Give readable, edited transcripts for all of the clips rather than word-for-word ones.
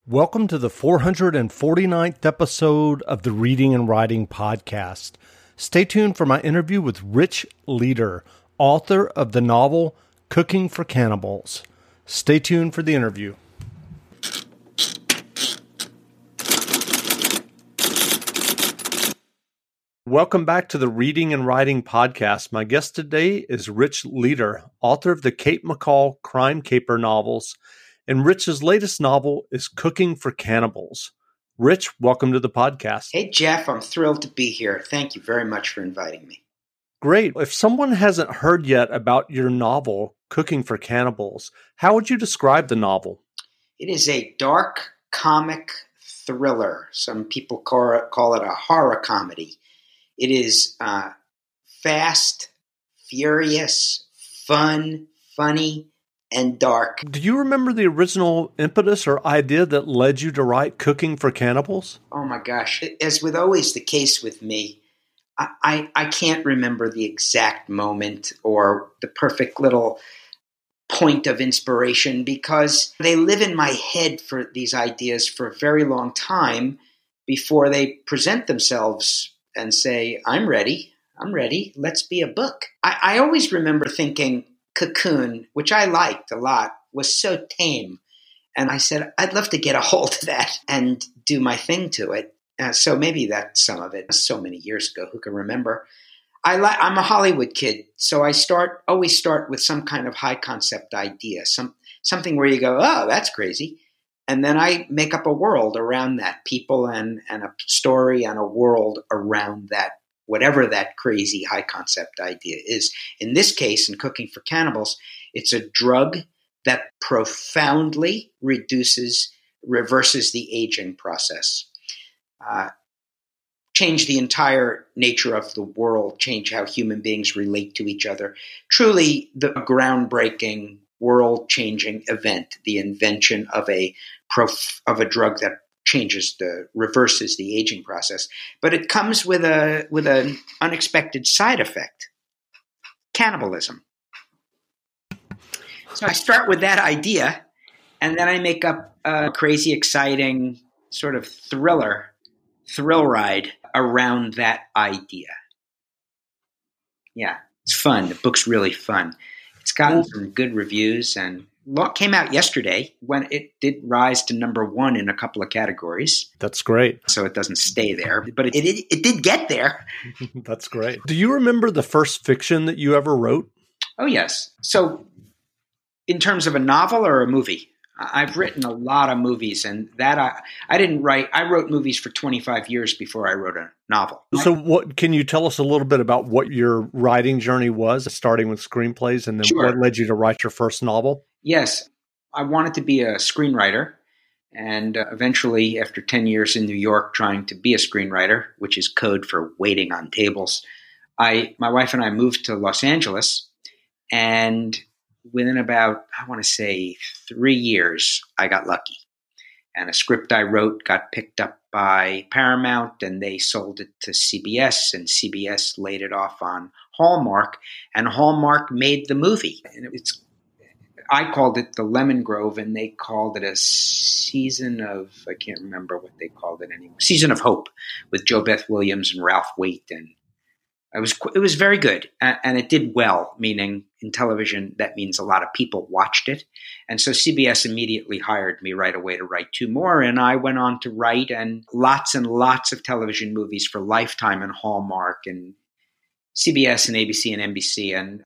Welcome to the 449th episode of the Reading and Writing Podcast. Stay tuned for my interview with Rich Leder, author of the novel Cooking for Cannibals. Stay tuned for the interview. Welcome back to the Reading and Writing Podcast. My guest today is Rich Leder, author of the Kate McCall crime caper novels. And Rich's latest novel is Cooking for Cannibals. Rich, welcome to the podcast. Hey, Jeff, I'm thrilled to be here. Thank you very much for inviting me. Great. If someone hasn't heard yet about your novel, Cooking for Cannibals, how would you describe the novel? It is a dark comic thriller. Some people call it a horror comedy. It is fast, furious, fun, funny, and dark. Do you remember the original impetus or idea that led you to write Cooking for Cannibals? Oh my gosh. As with always the case with me, I can't remember the exact moment or the perfect little point of inspiration because they live in my head for these ideas for a very long time before they present themselves and say, I'm ready, let's be a book. I always remember thinking, Cocoon, which I liked a lot, was so tame. And I said, I'd love to get a hold of that and do my thing to it. So maybe that's some of it. So many years ago, who can remember? I'm a Hollywood kid, so I always start with some kind of high concept idea, something where you go, oh, that's crazy. And then I make up a world around that, people and a story and a world around that, whatever that crazy high concept idea is. In this case, in Cooking for Cannibals, it's a drug that profoundly reverses the aging process. Change the entire nature of the world, change how human beings relate to each other. Truly the groundbreaking, world-changing event, the invention of a drug that reverses the aging process, but it comes with an unexpected side effect: cannibalism. So I start with that idea, and then I make up a crazy, exciting sort of thrill ride around that idea. Yeah, it's fun. The book's really fun. It's gotten some good reviews and came out yesterday when it did rise to number 1 in a couple of categories. That's great. So it doesn't stay there, but it did get there. That's great. Do you remember the first fiction that you ever wrote? Oh, yes. So in terms of a novel or a movie? I've written a lot of movies, and that I didn't write. I wrote movies for 25 years before I wrote a novel. So what can you tell us a little bit about what your writing journey was, starting with screenplays, and then what led you to write your first novel? Yes. I wanted to be a screenwriter, and eventually, after 10 years in New York trying to be a screenwriter, which is code for waiting on tables, my wife and I moved to Los Angeles, and within about, I want to say 3 years, I got lucky. And a script I wrote got picked up by Paramount, and they sold it to CBS, and CBS laid it off on Hallmark, and Hallmark made the movie. And I called it The Lemon Grove, and they called it a season of, I can't remember what they called it anymore, Season of Hope, with Jo Beth Williams and Ralph Waite. And it was very good, and it did well, meaning in television, that means a lot of people watched it. And so CBS immediately hired me right away to write 2 more, and I went on to write and lots of television movies for Lifetime and Hallmark and CBS and ABC and NBC, and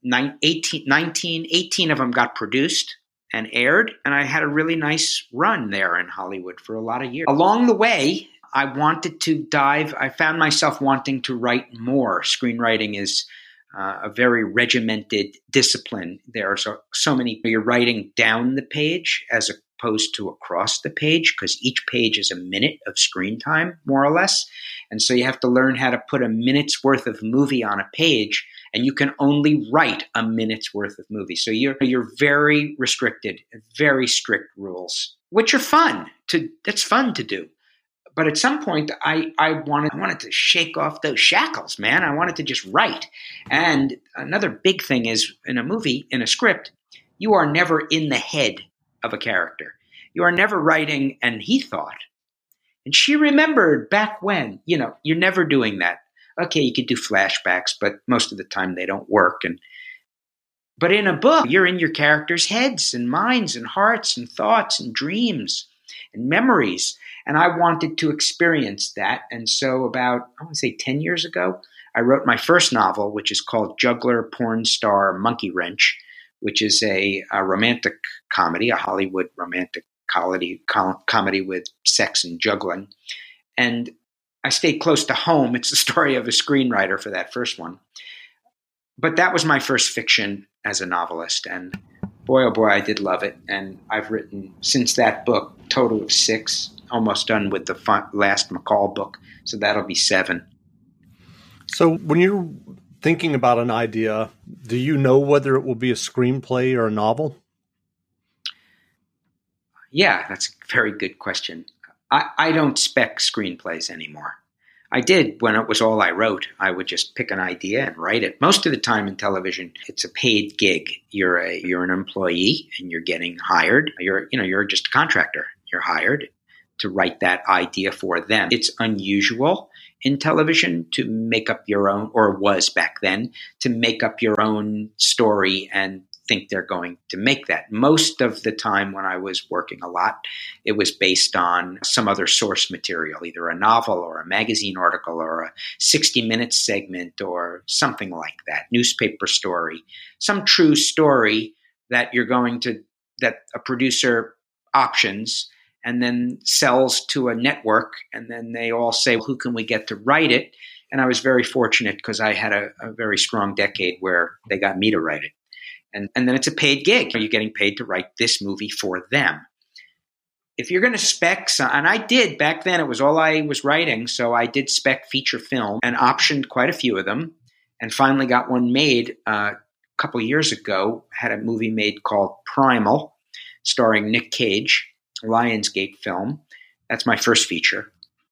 18 of them got produced and aired, and I had a really nice run there in Hollywood for a lot of years. Along the way, I found myself wanting to write more. Screenwriting is a very regimented discipline. There are so many, you're writing down the page as opposed to across the page, because each page is a minute of screen time, more or less. And so you have to learn how to put a minute's worth of movie on a page, and you can only write a minute's worth of movie. So you're very restricted, very strict rules, which are fun. That's fun to do. But at some point, I wanted to shake off those shackles, man. I wanted to just write. And another big thing is, in a movie, in a script, you are never in the head of a character. You are never writing, and he thought. And she remembered back when, you're never doing that. Okay, you could do flashbacks, but most of the time they don't work. But in a book, you're in your characters' heads and minds and hearts and thoughts and dreams and memories. And I wanted to experience that. And so about, 10 years ago, I wrote my first novel, which is called Juggler, Porn Star, Monkey Wrench, which is a romantic comedy, a Hollywood romantic comedy with sex and juggling. And I stayed close to home. It's the story of a screenwriter for that first one. But that was my first fiction as a novelist. And boy, oh boy, I did love it. And I've written, since that book, a total of 6, almost done with the last McCall book. So that'll be 7. So when you're thinking about an idea, do you know whether it will be a screenplay or a novel? Yeah, that's a very good question. I don't spec screenplays anymore. I did when it was all I wrote. I would just pick an idea and write it. Most of the time in television, it's a paid gig. You're an employee and you're getting hired. You're just a contractor. You're hired to write that idea for them. It's unusual in television to make up your own, or was back then, to make up your own story and think they're going to make that. Most of the time when I was working a lot, it was based on some other source material, either a novel or a magazine article or a 60 Minutes segment or something like that, newspaper story, some true story that that a producer options and then sells to a network, and then they all say, who can we get to write it? And I was very fortunate because I had a very strong decade where they got me to write it. And then it's a paid gig. Are you getting paid to write this movie for them? If you're going to spec, and I did back then, it was all I was writing. So I did spec feature film and optioned quite a few of them and finally got one made a couple of years ago. Had a movie made called Primal starring Nick Cage, a Lionsgate film. That's my first feature.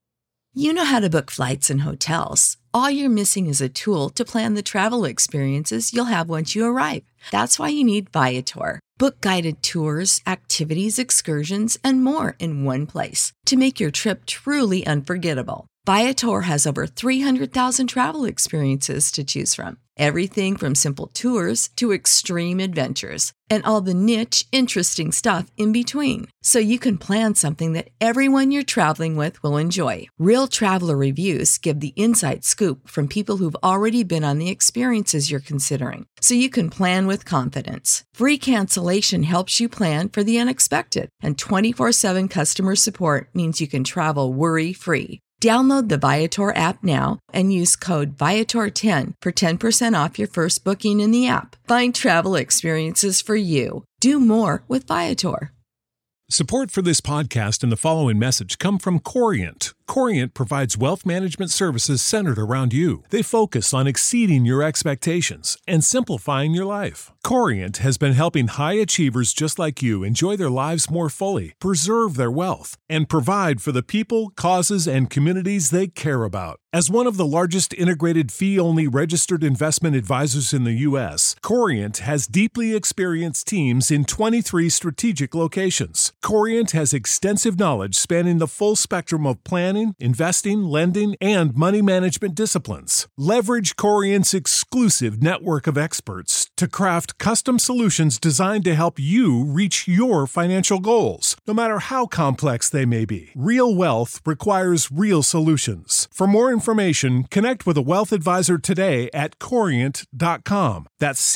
You know how to book flights and hotels. All you're missing is a tool to plan the travel experiences you'll have once you arrive. That's why you need Viator. Book guided tours, activities, excursions, and more in one place to make your trip truly unforgettable. Viator has over 300,000 travel experiences to choose from. Everything from simple tours to extreme adventures and all the niche, interesting stuff in between. So you can plan something that everyone you're traveling with will enjoy. Real traveler reviews give the inside scoop from people who've already been on the experiences you're considering. So you can plan with confidence. Free cancellation helps you plan for the unexpected. And 24/7 customer support means you can travel worry-free. Download the Viator app now and use code Viator10 for 10% off your first booking in the app. Find travel experiences for you. Do more with Viator. Support for this podcast and the following message come from Corient. Corient provides wealth management services centered around you. They focus on exceeding your expectations and simplifying your life. Corient has been helping high achievers just like you enjoy their lives more fully, preserve their wealth, and provide for the people, causes, and communities they care about. As one of the largest integrated fee-only registered investment advisors in the U.S., Corient has deeply experienced teams in 23 strategic locations. Corient has extensive knowledge spanning the full spectrum of planning, investing, lending, and money management disciplines. Leverage Corient's exclusive network of experts to craft custom solutions designed to help you reach your financial goals, no matter how complex they may be. Real wealth requires real solutions. For more information, connect with a wealth advisor today at Corient.com. That's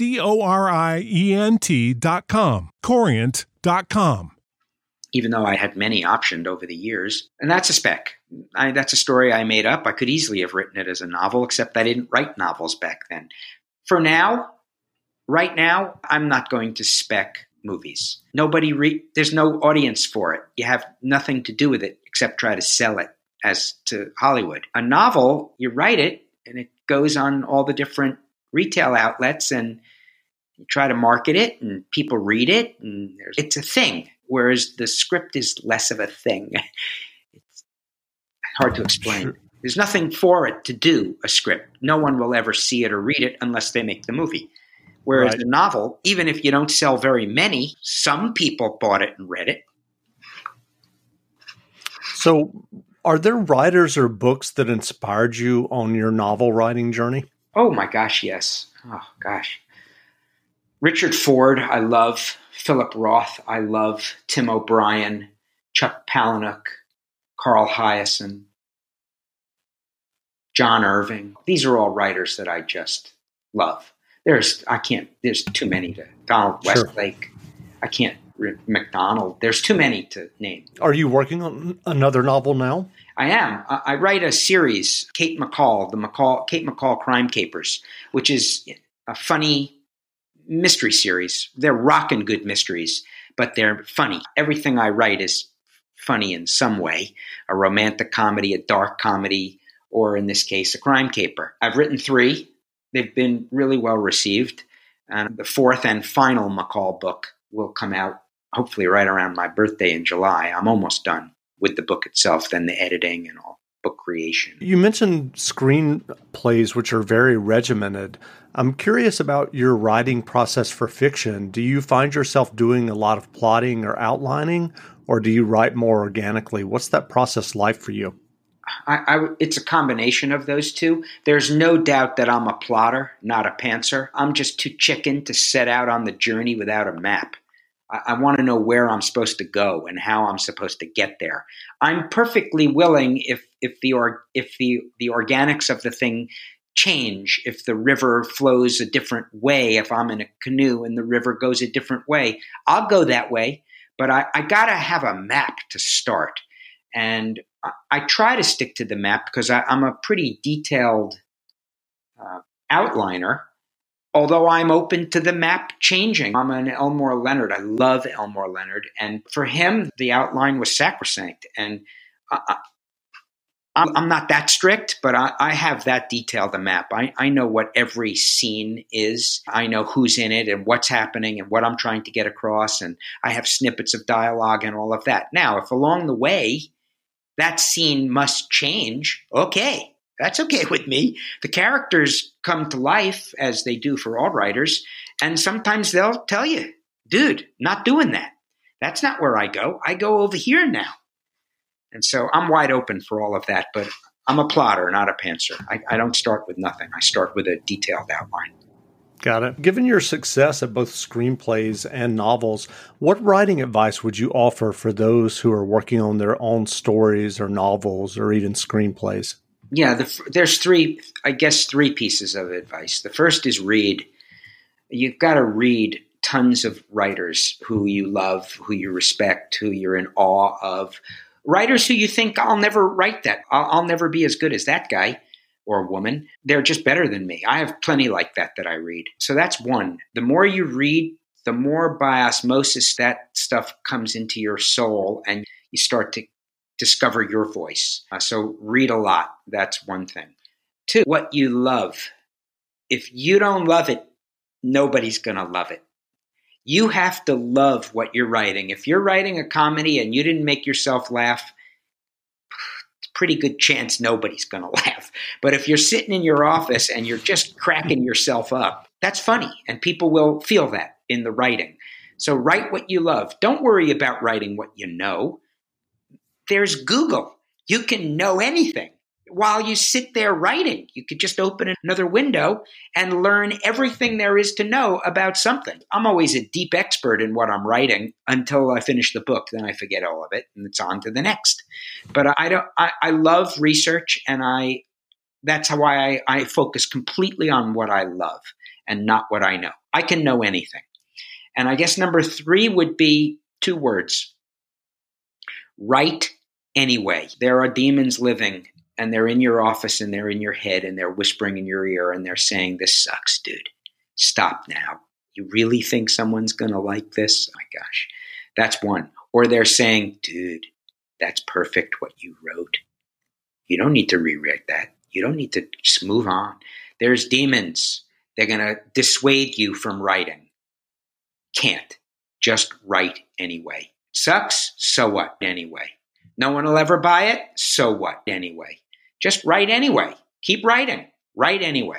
Corient.com. Corient.com. Even though I had many optioned over the years. And that's a spec. That's a story I made up. I could easily have written it as a novel, except I didn't write novels back then. Right now, I'm not going to spec movies. There's no audience for it. You have nothing to do with it except try to sell it as to Hollywood. A novel, you write it and it goes on all the different retail outlets and you try to market it and people read it and it's a thing. Whereas the script is less of a thing. It's hard to explain. Sure. There's nothing for it to do, a script. No one will ever see it or read it unless they make the movie. Whereas a novel, even if you don't sell very many, some people bought it and read it. So, are there writers or books that inspired you on your novel writing journey? Oh my gosh, yes. Oh gosh. Richard Ford, I love. Philip Roth, I love. Tim O'Brien, Chuck Palahniuk, Carl Hiaasen, John Irving. These are all writers that I just love. There's too many to, Donald Westlake. I can't, MacDonald. There's too many to name. Are you working on another novel now? I am. I write a series, Kate McCall, Kate McCall Crime Capers, which is a funny mystery series. They're rockin' good mysteries, but they're funny. Everything I write is funny in some way, a romantic comedy, a dark comedy, or in this case, a crime caper. I've written 3. They've been really well received. And the 4th and final McCall book will come out hopefully right around my birthday in July. I'm almost done with the book itself, then the editing and all, book creation. You mentioned screenplays, which are very regimented. I'm curious about your writing process for fiction. Do you find yourself doing a lot of plotting or outlining, or do you write more organically? What's that process like for you? It's a combination of those two. There's no doubt that I'm a plotter, not a pantser. I'm just too chicken to set out on the journey without a map. I want to know where I'm supposed to go and how I'm supposed to get there. I'm perfectly willing if the organics of the thing change, if the river flows a different way, if I'm in a canoe and the river goes a different way, I'll go that way. But I got to have a map to start. And I try to stick to the map because I'm a pretty detailed outliner, although I'm open to the map changing. I'm an Elmore Leonard. I love Elmore Leonard. And for him, the outline was sacrosanct. And I'm not that strict, but I have that detailed a map. I know what every scene is. I know who's in it and what's happening and what I'm trying to get across. And I have snippets of dialogue and all of that. Now, if along the way that scene must change, okay, that's okay with me. The characters come to life, as they do for all writers, and sometimes they'll tell you, dude, not doing that. That's not where I go. I go over here now. And so I'm wide open for all of that, but I'm a plotter, not a pantser. I don't start with nothing. I start with a detailed outline. Got it. Given your success at both screenplays and novels, what writing advice would you offer for those who are working on their own stories or novels or even screenplays? Yeah, there's three pieces of advice. The first is read. You've got to read tons of writers who you love, who you respect, who you're in awe of. Writers who you think, I'll never write that. I'll never be as good as that guy or woman. They're just better than me. I have plenty like that I read. So that's one. The more you read, the more by osmosis that stuff comes into your soul and you start to discover your voice. So read a lot. That's one thing. 2, what you love. If you don't love it, nobody's going to love it. You have to love what you're writing. If you're writing a comedy and you didn't make yourself laugh, it's a pretty good chance nobody's going to laugh. But if you're sitting in your office and you're just cracking yourself up, that's funny. And people will feel that in the writing. So write what you love. Don't worry about writing what you know. There's Google. You can know anything. While you sit there writing, you could just open another window and learn everything there is to know about something. I'm always a deep expert in what I'm writing until I finish the book. Then I forget all of it and it's on to the next. But I love research, and that's how I focus completely on what I love and not what I know. I can know anything. And I guess number 3 would be 2 words. Write anyway. There are demons living, and they're in your office and they're in your head and they're whispering in your ear and they're saying, this sucks, dude. Stop now. You really think someone's going to like this? Oh my gosh. That's one. Or they're saying, dude, that's perfect what you wrote. You don't need to rewrite that. You don't need to just move on. There's demons. They're going to dissuade you from writing. Can't. Just write anyway. Sucks? So what? Anyway. No one will ever buy it? So what? Anyway. Just write anyway. Keep writing. Write anyway.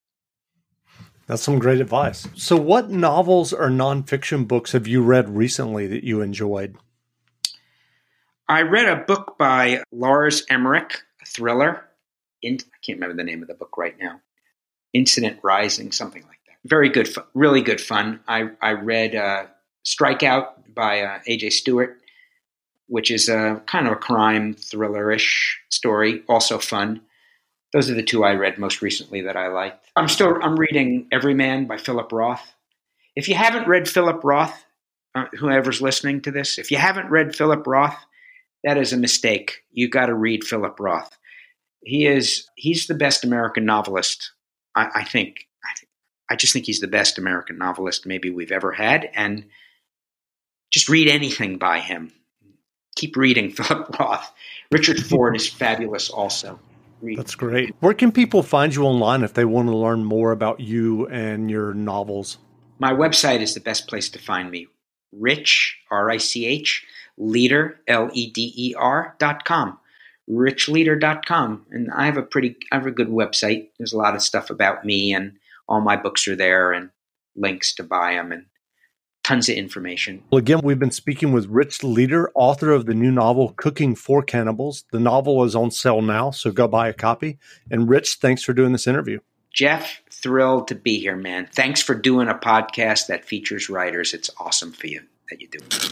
That's some great advice. So what novels or nonfiction books have you read recently that you enjoyed? I read a book by Lars Emmerich, a thriller. I can't remember the name of the book right now. Incident Rising, something like that. Very good, really good fun. I read Strikeout by A.J. Stewart, which is a kind of a crime thriller-ish story, also fun. Those are the two I read most recently that I liked. I'm reading Everyman by Philip Roth. If you haven't read Philip Roth, whoever's listening to this, if you haven't read Philip Roth, that is a mistake. You got to read Philip Roth. He's the best American novelist. I just think he's the best American novelist maybe we've ever had. And just read anything by him. Keep reading Philip Roth. Richard Ford is fabulous also. That's great. Where can people find you online if they want to learn more about you and your novels? My website is the best place to find me. Rich, R-I-C-H, Leader, L-E-D-E-R.com. richleader.com. And I have a good website. There's a lot of stuff about me, and all my books are there, and links to buy them, and tons of information. Well, again, we've been speaking with Rich Leader, author of the new novel, Cooking for Cannibals. The novel is on sale now, so go buy a copy. And Rich, thanks for doing this interview. Jeff, thrilled to be here, man. Thanks for doing a podcast that features writers. It's awesome for you that you do it.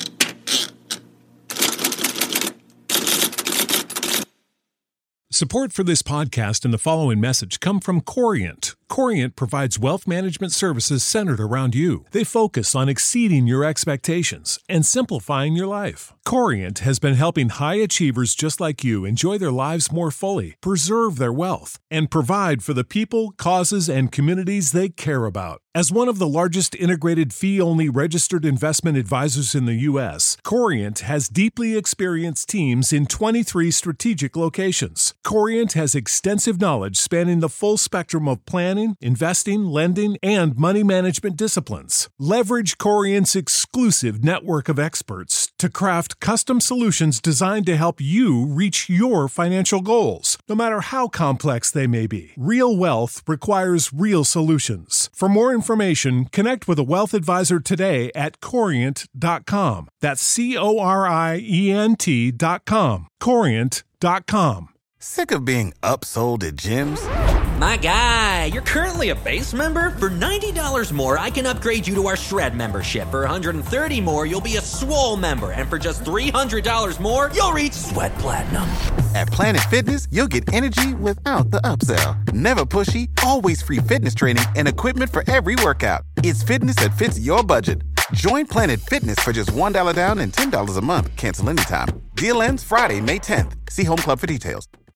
Support for this podcast and the following message come from Corient. Corient provides wealth management services centered around you. They focus on exceeding your expectations and simplifying your life. Corient has been helping high achievers just like you enjoy their lives more fully, preserve their wealth, and provide for the people, causes, and communities they care about. As one of the largest integrated fee-only registered investment advisors in the U.S., Corient has deeply experienced teams in 23 strategic locations. Corient has extensive knowledge spanning the full spectrum of planning, investing, lending, and money management disciplines. Leverage Corient's exclusive network of experts to craft custom solutions designed to help you reach your financial goals, no matter how complex they may be. Real wealth requires real solutions. For more information, connect with a wealth advisor today at Corient.com. That's Corient.com. Corient.com. Sick of being upsold at gyms? My guy, you're currently a base member? For $90 more, I can upgrade you to our Shred membership. For $130 more, you'll be a Swole member. And for just $300 more, you'll reach Sweat Platinum. At Planet Fitness, you'll get energy without the upsell. Never pushy, always free fitness training and equipment for every workout. It's fitness that fits your budget. Join Planet Fitness for just $1 down and $10 a month. Cancel anytime. Deal ends Friday, May 10th. See Home Club for details.